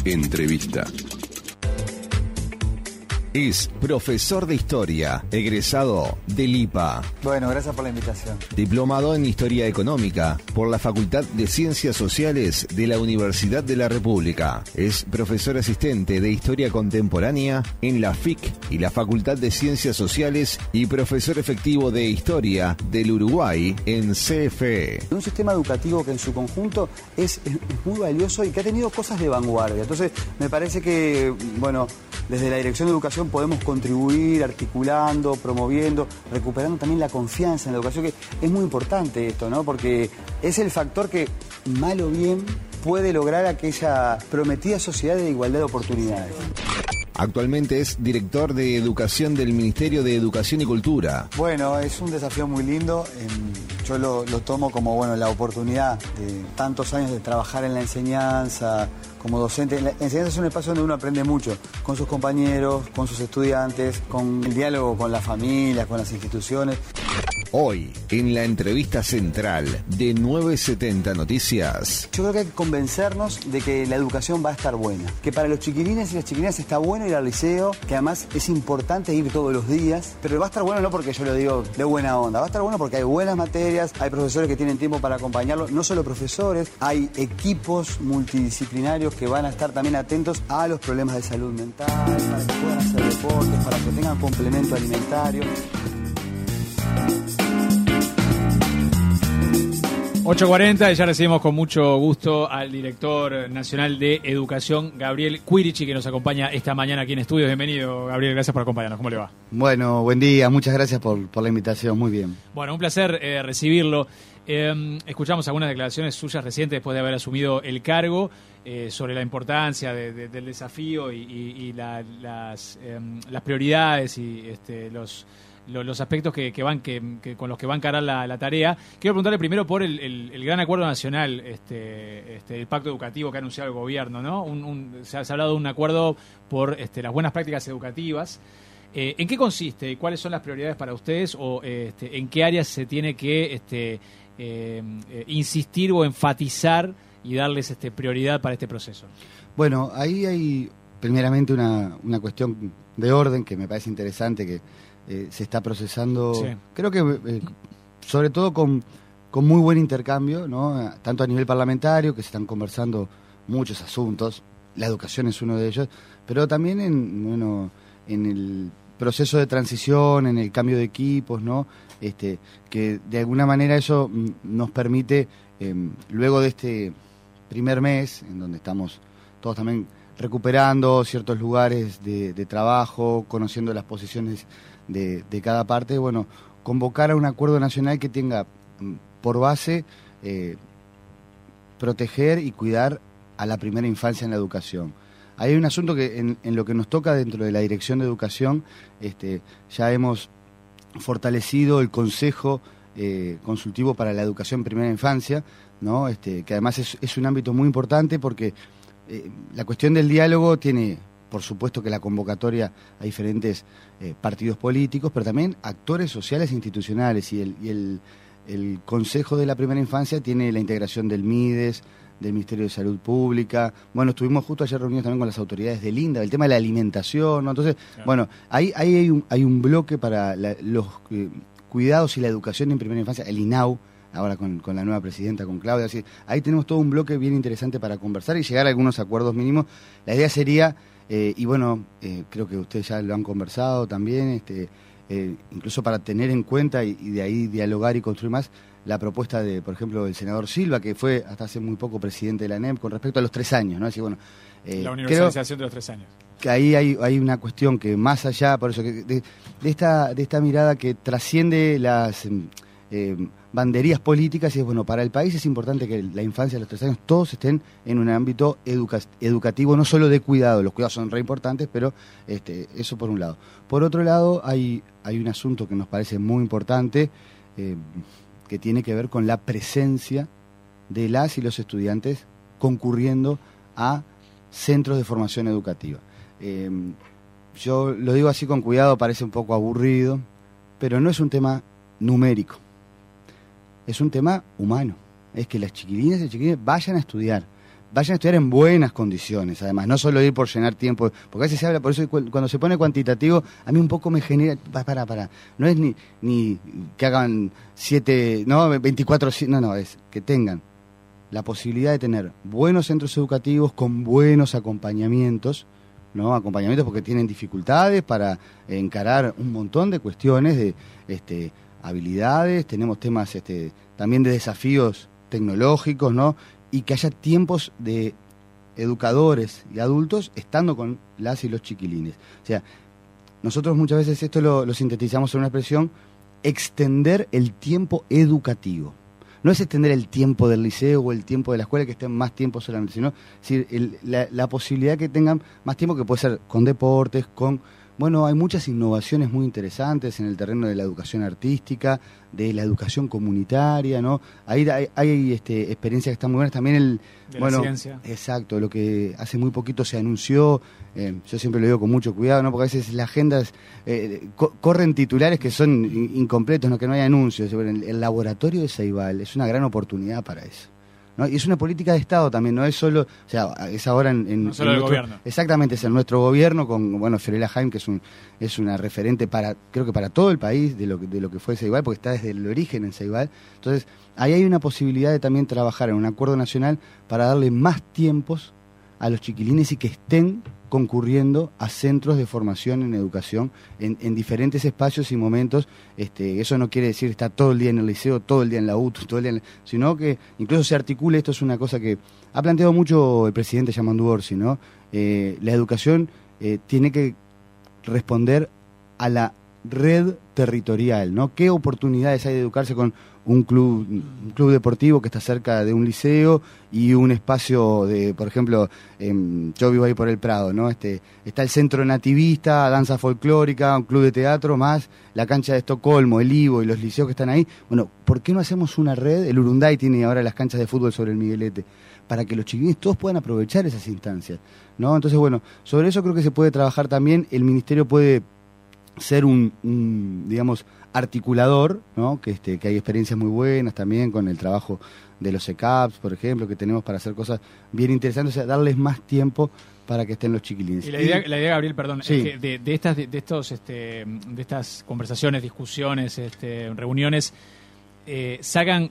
Entrevista. Es profesor de Historia, egresado del IPA. Bueno, gracias por la invitación. Diplomado en Historia Económica por la Facultad de Ciencias Sociales de la Universidad de la República. Es profesor asistente de Historia Contemporánea en la FIC y la Facultad de Ciencias Sociales y profesor efectivo de Historia del Uruguay en CFE. Un sistema educativo que en su conjunto es muy valioso y que ha tenido cosas de vanguardia. Entonces, me parece que, bueno, desde la Dirección de Educación podemos contribuir articulando, promoviendo, recuperando también la confianza en la educación, que es muy importante esto, ¿no? Porque es el factor que, mal o bien, puede lograr aquella prometida sociedad de igualdad de oportunidades. Actualmente es director de Educación del Ministerio de Educación y Cultura. Bueno, es un desafío muy lindo. Yo lo tomo como, bueno, la oportunidad de tantos años de trabajar en la enseñanza como docente. La enseñanza es un espacio donde uno aprende mucho, con sus compañeros, con sus estudiantes, con el diálogo con las familias, con las instituciones. Hoy, en la entrevista central de 970 Noticias. Yo creo que hay que convencernos de que la educación va a estar buena. Que para los chiquilines y las chiquilinas está bueno ir al liceo, que además es importante ir todos los días. Pero va a estar bueno no porque yo lo digo de buena onda, va a estar bueno porque hay buenas materias, hay profesores que tienen tiempo para acompañarlo, no solo profesores, hay equipos multidisciplinarios que van a estar también atentos a los problemas de salud mental, para que puedan hacer deportes, para que tengan complemento alimentario. 8:40 y ya recibimos con mucho gusto al director nacional de Educación, Gabriel Quirici, que nos acompaña esta mañana aquí en estudios. Bienvenido, Gabriel, gracias por acompañarnos. ¿Cómo le va? Bueno, buen día, muchas gracias por la invitación, muy bien. Bueno, un placer recibirlo. Escuchamos algunas declaraciones suyas recientes después de haber asumido el cargo sobre la importancia del desafío y las prioridades y los aspectos que con los que va a encarar la tarea. Quiero preguntarle primero por el gran acuerdo nacional, el pacto educativo que ha anunciado el gobierno, ¿no? Se ha hablado de un acuerdo por las buenas prácticas educativas. ¿En qué consiste y cuáles son las prioridades para ustedes o en qué áreas se tiene que insistir o enfatizar y darles prioridad para este proceso? Bueno, ahí hay primeramente una cuestión de orden que me parece interesante, que se está procesando, sí. Creo que sobre todo con muy buen intercambio, ¿no? Tanto a nivel parlamentario, que se están conversando muchos asuntos, la educación es uno de ellos, pero también en el proceso de transición, en el cambio de equipos, ¿no? Que de alguna manera eso nos permite, luego de este primer mes, en donde estamos todos también recuperando ciertos lugares de trabajo, conociendo las posiciones de cada parte, bueno, convocar a un acuerdo nacional que tenga por base proteger y cuidar a la primera infancia en la educación. Hay un asunto que en lo que nos toca dentro de la Dirección de Educación, ya hemos fortalecido el Consejo Consultivo para la Educación en Primera Infancia, ¿no? Que además es un ámbito muy importante porque la cuestión del diálogo tiene, por supuesto, que la convocatoria a diferentes partidos políticos, pero también actores sociales e institucionales, y el Consejo de la Primera Infancia tiene la integración del MIDES, del Ministerio de Salud Pública. Bueno, estuvimos justo ayer reunidos también con las autoridades del INDA, el tema de la alimentación, ¿no? Entonces, claro. Bueno, ahí hay un bloque para los cuidados y la educación en primera infancia, el INAU, ahora con la nueva presidenta, con Claudia. Así, ahí tenemos todo un bloque bien interesante para conversar y llegar a algunos acuerdos mínimos. La idea sería, y bueno, creo que ustedes ya lo han conversado también, incluso para tener en cuenta y de ahí dialogar y construir más, la propuesta de, por ejemplo, del senador Silva, que fue hasta hace muy poco presidente de la ANEP, con respecto a los 3 años, ¿no? Así, bueno, la universalización de los 3 años. Que ahí hay una cuestión que más allá, por eso que de esta mirada que trasciende las banderías políticas, y es, bueno, para el país es importante que la infancia de los 3 años todos estén en un ámbito educativo, no solo de cuidado. Los cuidados son re importantes, pero eso por un lado. Por otro lado, hay un asunto que nos parece muy importante, que tiene que ver con la presencia de las y los estudiantes concurriendo a centros de formación educativa. Yo lo digo así con cuidado, parece un poco aburrido, pero no es un tema numérico, es un tema humano. Es que las chiquilinas y chiquilines vayan a estudiar, vayan a estudiar en buenas condiciones, además, no solo ir por llenar tiempo, porque a veces se habla, por eso cuando se pone cuantitativo, a mí un poco me genera, para, no es ni que hagan 24, no, es que tengan la posibilidad de tener buenos centros educativos con buenos acompañamientos, ¿no? Acompañamientos porque tienen dificultades para encarar un montón de cuestiones de habilidades, tenemos temas también de desafíos tecnológicos, ¿no? Y que haya tiempos de educadores y adultos estando con las y los chiquilines. O sea, nosotros muchas veces esto lo sintetizamos en una expresión, extender el tiempo educativo. No es extender el tiempo del liceo o el tiempo de la escuela, que estén más tiempo solamente, sino la posibilidad que tengan más tiempo, que puede ser con deportes, bueno, hay muchas innovaciones muy interesantes en el terreno de la educación artística, de la educación comunitaria, ¿no? Ahí hay experiencias que están muy buenas. También la ciencia. Exacto, lo que hace muy poquito se anunció, yo siempre lo digo con mucho cuidado, ¿no? Porque a veces las agendas corren titulares que son incompletos, ¿no? Que no hay anuncios. El laboratorio de Ceibal es una gran oportunidad para eso, ¿no? Y es una política de Estado también, no es solo, o sea, es ahora no solo el gobierno. Exactamente, es en nuestro gobierno con, Fiorella Jaime, que es una referente creo que para todo el país de lo que fue Ceibal, porque está desde el origen en Ceibal. Entonces, ahí hay una posibilidad de también trabajar en un acuerdo nacional para darle más tiempos a los chiquilines y que estén concurriendo a centros de formación en educación en diferentes espacios y momentos. Eso no quiere decir estar todo el día en el liceo, todo el día en la UTU, todo el día sino que incluso se articule. Esto es una cosa que ha planteado mucho el presidente Yamandu Orsi, ¿no? La educación tiene que responder a la red territorial, ¿no? ¿Qué oportunidades hay de educarse con un club deportivo que está cerca de un liceo y un espacio de, por ejemplo, yo vivo ahí por el Prado, ¿no? Está el centro nativista, danza folclórica, un club de teatro, más la cancha de Estocolmo, el Ivo y los liceos que están ahí. Bueno, ¿por qué no hacemos una red? El Urunday tiene ahora las canchas de fútbol sobre el Miguelete, para que los chiquilines todos puedan aprovechar esas instancias, ¿no? Entonces, bueno, sobre eso creo que se puede trabajar también. El ministerio puede ser un digamos, articulador, ¿no? Que hay experiencias muy buenas también con el trabajo de los ECAPs, por ejemplo, que tenemos para hacer cosas bien interesantes, o sea, darles más tiempo para que estén los chiquilines. Y la idea, Gabriel, perdón, sí, es que de estas conversaciones, discusiones, reuniones, sacan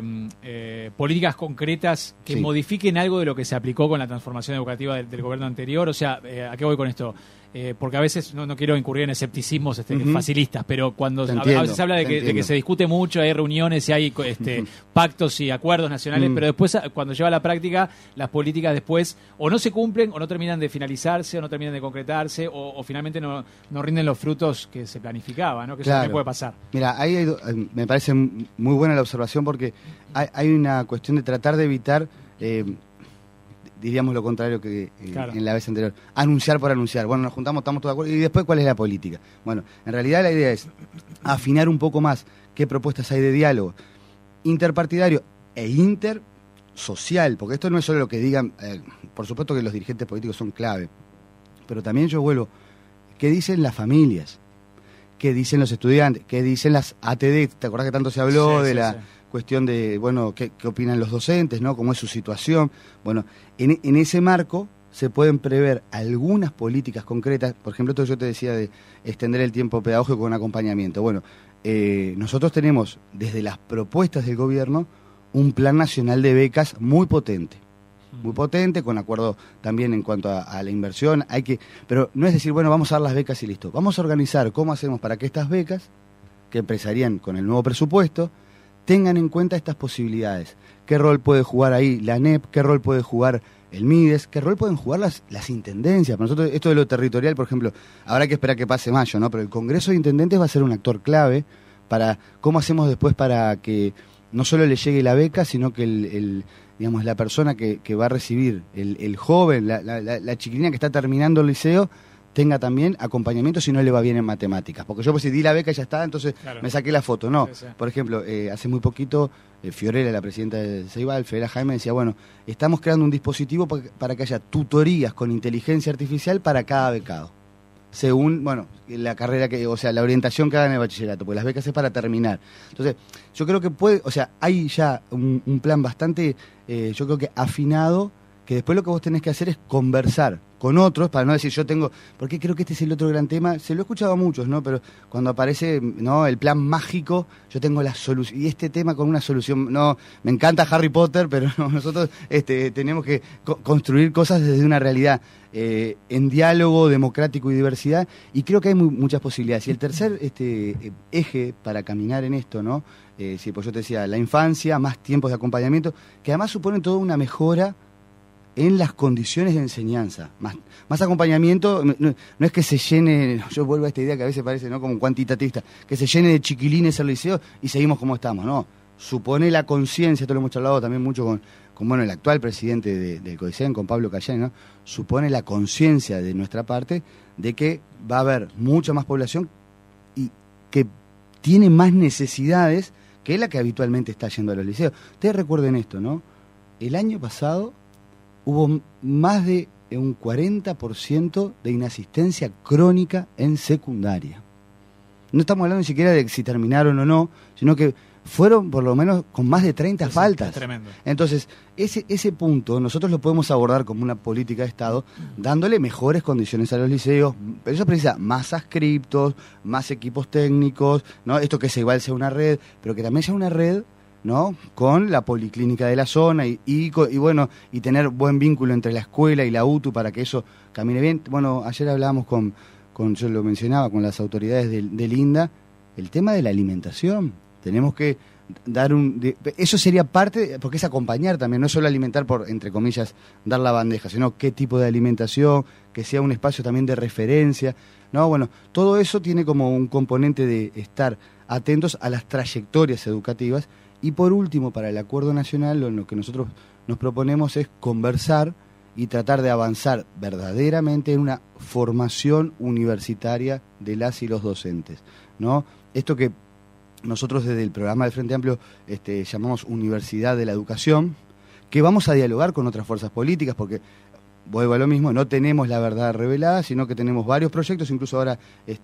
políticas concretas que sí, modifiquen algo de lo que se aplicó con la transformación educativa del gobierno anterior. O sea, ¿a qué voy con esto? Porque a veces no quiero incurrir en escepticismos facilistas, pero cuando a veces se habla de que se discute mucho, hay reuniones y hay pactos y acuerdos nacionales, pero después cuando lleva a la práctica, las políticas después o no se cumplen o no terminan de finalizarse o no terminan de concretarse o finalmente no rinden los frutos que se planificaba, ¿no? Que claro, eso también puede pasar. Mira, ahí me parece muy buena la observación, porque hay una cuestión de tratar de evitar diríamos lo contrario que claro, en la vez anterior. Anunciar por anunciar. Bueno, nos juntamos, estamos todos de acuerdo. Y después, ¿cuál es la política? Bueno, en realidad la idea es afinar un poco más qué propuestas hay de diálogo interpartidario e intersocial, porque esto no es solo lo que digan, por supuesto que los dirigentes políticos son clave, pero también yo vuelvo, ¿qué dicen las familias? ¿Qué dicen los estudiantes? ¿Qué dicen las ATD? ¿Te acordás que tanto se habló de la cuestión de, bueno, qué opinan los docentes, ¿no? ¿Cómo es su situación? Bueno, en ese marco se pueden prever algunas políticas concretas. Por ejemplo, esto yo te decía de extender el tiempo pedagógico con acompañamiento. Bueno, nosotros tenemos desde las propuestas del gobierno un plan nacional de becas muy potente, con acuerdo también en cuanto a la inversión. Pero no es decir, bueno, vamos a dar las becas y listo. Vamos a organizar cómo hacemos para que estas becas, que empezarían con el nuevo presupuesto, tengan en cuenta estas posibilidades. ¿Qué rol puede jugar ahí la ANEP? ¿Qué rol puede jugar el MIDES? ¿Qué rol pueden jugar las intendencias? Para nosotros, esto de lo territorial, por ejemplo, habrá que esperar que pase mayo, ¿no? Pero el Congreso de Intendentes va a ser un actor clave para cómo hacemos después para que no solo le llegue la beca, sino que digamos, la persona que va a recibir, el joven, la chiquilina que está terminando el liceo, tenga también acompañamiento si no le va bien en matemáticas. Porque yo pues si di la beca y ya está, entonces claro, me saqué la foto. No, sí. Por ejemplo, hace muy poquito, Fiorella, la presidenta de Ceibal, Fiorella Jaime, decía, bueno, estamos creando un dispositivo para que haya tutorías con inteligencia artificial para cada becado. Según, bueno, la carrera o sea, la orientación que haga en el bachillerato, porque las becas es para terminar. Entonces, yo creo que hay ya un plan bastante, yo creo que afinado, que después lo que vos tenés que hacer es conversar con otros, para no decir yo tengo, porque creo que este es el otro gran tema, se lo he escuchado a muchos, ¿no? Pero cuando aparece, ¿no?, el plan mágico, yo tengo la solución, y este tema con una solución, no, me encanta Harry Potter, pero no, nosotros tenemos que construir cosas desde una realidad, en diálogo democrático y diversidad, y creo que hay muchas posibilidades. Y el tercer eje para caminar en esto, ¿no? Sí, pues yo te decía, la infancia, más tiempos de acompañamiento, que además suponen toda una mejora en las condiciones de enseñanza, más acompañamiento, no es que se llene, yo vuelvo a esta idea que a veces parece, ¿no?, como un cuantitativista, que se llene de chiquilines el liceo y seguimos como estamos, no, supone la conciencia, esto lo hemos charlado también mucho con bueno, el actual presidente del CODICEN, con Pablo Cayani, ¿no?, supone la conciencia de nuestra parte de que va a haber mucha más población y que tiene más necesidades que la que habitualmente está yendo a los liceos. Ustedes recuerden esto, ¿no? El año pasado hubo más de un 40% de inasistencia crónica en secundaria. No estamos hablando ni siquiera de si terminaron o no, sino que fueron por lo menos con más de 30 faltas. Es tremendo. Entonces, ese punto nosotros lo podemos abordar como una política de Estado, dándole mejores condiciones a los liceos, pero eso precisa más adscriptos, más equipos técnicos, ¿no? Esto que igual sea una red, pero que también sea una red, ¿no?, con la policlínica de la zona y bueno, y tener buen vínculo entre la escuela y la UTU para que eso camine bien. Bueno, ayer hablábamos con yo lo mencionaba, con las autoridades del INDA, el tema de la alimentación. Tenemos que dar eso sería parte, porque es acompañar también, no es solo alimentar por, entre comillas, dar la bandeja, sino qué tipo de alimentación, que sea un espacio también de referencia, ¿no? Bueno, todo eso tiene como un componente de estar atentos a las trayectorias educativas. Y por último, para el acuerdo nacional, lo que nosotros nos proponemos es conversar y tratar de avanzar verdaderamente en una formación universitaria de las y los docentes, ¿no? Esto que nosotros desde el programa del Frente Amplio llamamos Universidad de la Educación, que vamos a dialogar con otras fuerzas políticas, porque vuelvo a lo mismo, no tenemos la verdad revelada, sino que tenemos varios proyectos, incluso ahora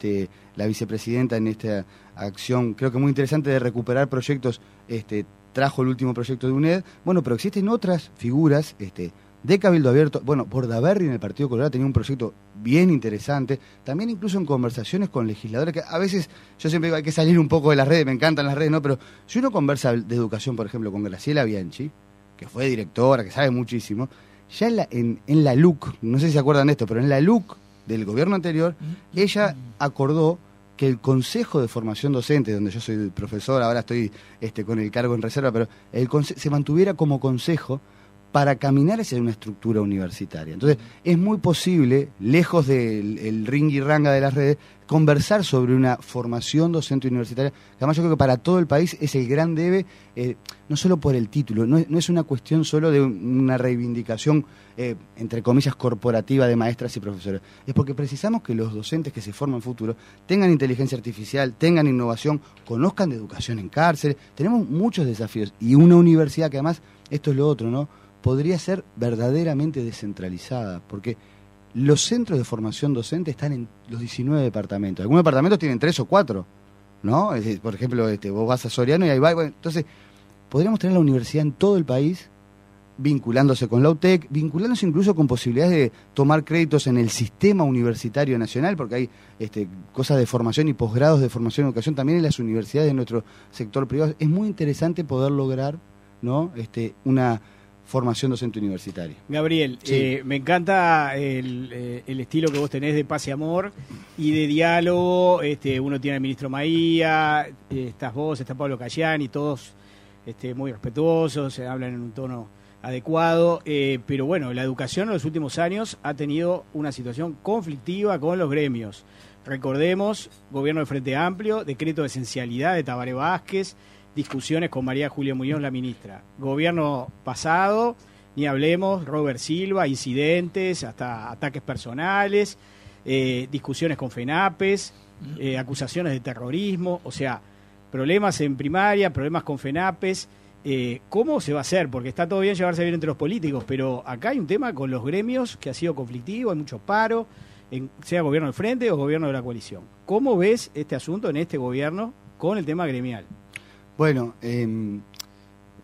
la vicepresidenta en esta acción, creo que muy interesante, de recuperar proyectos, trajo el último proyecto de UNED, bueno, pero existen otras figuras de Cabildo Abierto, bueno, Bordaberry en el Partido Colorado tenía un proyecto bien interesante, también incluso en conversaciones con legisladores, que a veces, yo siempre digo, hay que salir un poco de las redes, me encantan las redes, ¿no? Pero si uno conversa de educación, por ejemplo, con Graciela Bianchi, que fue directora, que sabe muchísimo, ya en la LUC, no sé si se acuerdan de esto, pero en la LUC del gobierno anterior, ella acordó que el Consejo de Formación Docente, donde yo soy profesor, ahora estoy con el cargo en reserva, pero se mantuviera como consejo para caminar hacia una estructura universitaria. Entonces, es muy posible, lejos del ring-y-ranga de las redes, conversar sobre una formación docente universitaria, que además yo creo que para todo el país es el gran debe, no solo por el título, no es una cuestión solo de una reivindicación, entre comillas, corporativa de maestras y profesores, es porque precisamos que los docentes que se forman en futuro tengan inteligencia artificial, tengan innovación, conozcan de educación en cárceles, tenemos muchos desafíos, y una universidad que además, esto es lo otro, ¿no?, podría ser verdaderamente descentralizada, porque los centros de formación docente están en los 19 departamentos. Algunos departamentos tienen 3 o 4, ¿no? Por ejemplo, vos vas a Soriano y ahí va. Bueno, entonces, podríamos tener la universidad en todo el país, vinculándose con la UTEC, vinculándose incluso con posibilidades de tomar créditos en el sistema universitario nacional, porque hay cosas de formación y posgrados de formación y educación también en las universidades de nuestro sector privado. Es muy interesante poder lograr, ¿no?, una formación docente universitaria. Gabriel, sí. Me encanta el estilo que vos tenés de paz y amor y de diálogo. Uno tiene al ministro Maía, estás vos, está Pablo Cayani, todos muy respetuosos, se hablan en un tono adecuado, pero bueno, la educación en los últimos años ha tenido una situación conflictiva con los gremios. Recordemos, gobierno del Frente Amplio, decreto de esencialidad de Tabaré Vázquez, discusiones con María Julia Muñoz, la ministra. Gobierno pasado, ni hablemos, Robert Silva, incidentes, hasta ataques personales, discusiones con FENAPES, acusaciones de terrorismo, o sea, problemas en primaria, problemas con FENAPES. ¿Cómo se va a hacer? Porque está todo bien llevarse bien entre los políticos, pero acá hay un tema con los gremios que ha sido conflictivo, hay mucho paro, sea gobierno del Frente o gobierno de la coalición. ¿Cómo ves este asunto en este gobierno con el tema gremial? Bueno,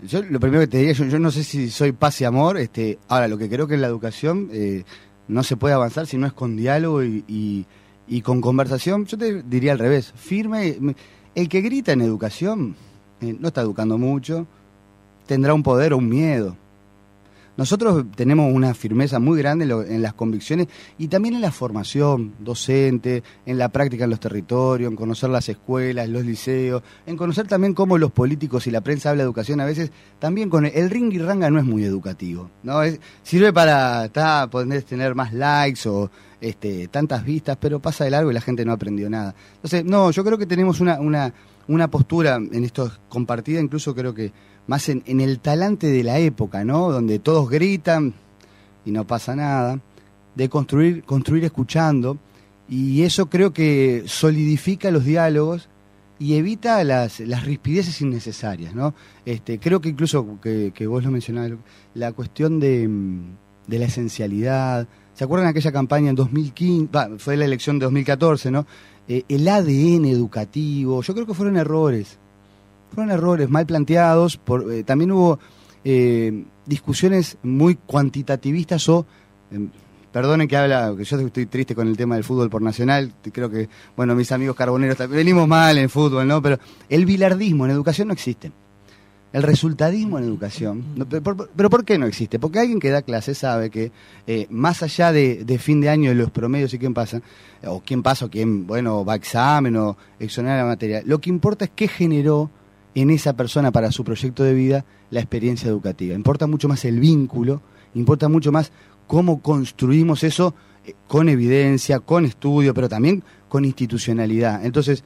Yo lo primero que te diría, yo no sé si soy paz y amor. Ahora, lo que creo que en la educación no se puede avanzar si no es con diálogo y con conversación. Yo te diría al revés, firme. El que grita en educación no está educando mucho, tendrá un poder o un miedo. Nosotros tenemos una firmeza muy grande en las convicciones y también en la formación docente, en la práctica en los territorios, en conocer las escuelas, los liceos, en conocer también cómo los políticos y la prensa habla de educación a veces, también con el ring-y-ranga no es muy educativo, ¿no? Sirve para poder tener más likes o tantas vistas, pero pasa de largo y la gente no aprendió nada. Entonces, no, yo creo que tenemos una postura en esto compartida, incluso creo que más en el talante de la época, ¿no? Donde todos gritan y no pasa nada, de construir escuchando, y eso creo que solidifica los diálogos y evita las rispideces innecesarias, ¿no? Creo que incluso que vos lo mencionabas, la cuestión de la esencialidad. ¿Se acuerdan de aquella campaña en 2015? Fue la elección de 2014, ¿no? El ADN educativo, yo creo que fueron errores mal planteados. También hubo discusiones muy cuantitativistas perdonen que yo estoy triste con el tema del fútbol por Nacional, creo que, bueno, mis amigos carboneros venimos mal en fútbol, ¿no? Pero el bilardismo en educación no existe. El resultadismo en educación, ¿pero por qué no existe? Porque alguien que da clases sabe que más allá de fin de año de los promedios y quién pasa o quién va a examen o exonerar la materia, lo que importa es qué generó en esa persona para su proyecto de vida la experiencia educativa. Importa mucho más el vínculo, importa mucho más cómo construimos eso con evidencia, con estudio, pero también con institucionalidad. Entonces,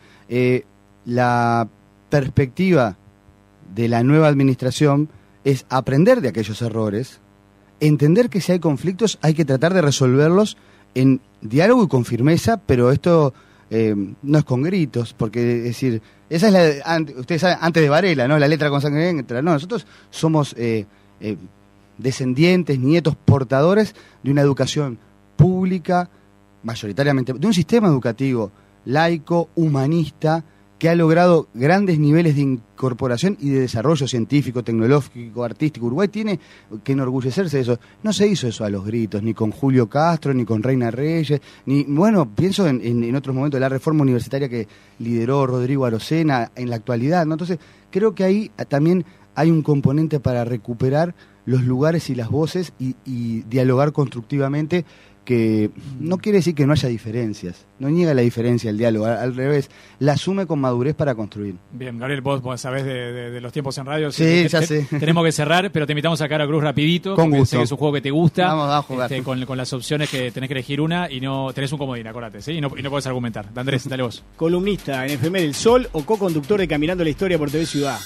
la perspectiva de la nueva administración es aprender de aquellos errores, entender que si hay conflictos hay que tratar de resolverlos en diálogo y con firmeza, pero esto no es con gritos, porque es decir, esa es ustedes saben, antes de Varela, ¿no? La letra con sangre entra. No, nosotros somos descendientes, nietos, portadores de una educación pública, mayoritariamente, de un sistema educativo laico, humanista, que ha logrado grandes niveles de incorporación y de desarrollo científico, tecnológico, artístico. Uruguay tiene que enorgullecerse de eso. No se hizo eso a los gritos, ni con Julio Castro, ni con Reina Reyes, pienso en otros momentos de la reforma universitaria que lideró Rodrigo Arocena en la actualidad, ¿no? Entonces, creo que ahí también hay un componente para recuperar los lugares y las voces y dialogar constructivamente, que no quiere decir que no haya diferencias, no niega la diferencia el diálogo, al revés, la asume con madurez para construir. Bien, Gabriel, vos sabés de los tiempos en radio. Sí, ya sé. Tenemos que cerrar, pero te invitamos a Cara Cruz rapidito. Con gusto. Sé que es un juego que te gusta. Vamos a jugar. Con las opciones que tenés que elegir una y no tenés un comodín, acordate, ¿sí? Y no podés argumentar. Andrés, dale vos. Columnista en FM del Sol o co-conductor de Caminando la Historia por TV Ciudad.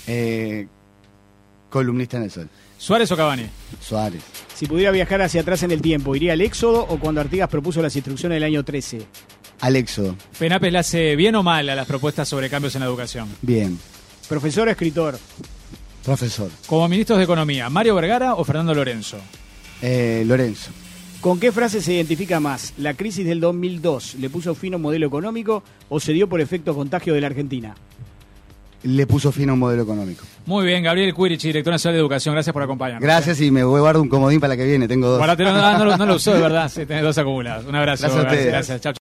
Columnista en el Sol. ¿Suárez o Cavani? Suárez. Si pudiera viajar hacia atrás en el tiempo, ¿iría al Éxodo o cuando Artigas propuso las instrucciones del año 13? Al Éxodo. ¿FENAPES le hace bien o mal a las propuestas sobre cambios en la educación? Bien. ¿Profesor o escritor? Profesor. Como ministros de Economía, ¿Mario Vergara o Fernando Lorenzo? Lorenzo. ¿Con qué frase se identifica más? ¿La crisis del 2002 le puso fin a un modelo económico o se dio por efecto contagio de la Argentina? Le puso fin a un modelo económico. Muy bien, Gabriel Quirich, director nacional de Educación, gracias por acompañarnos. Gracias, y me voy a guardar un comodín para la que viene, tengo 2. No lo usó, de verdad, sí, tenés 2 acumulados. Un abrazo, Gracias a ustedes. Gracias, chao.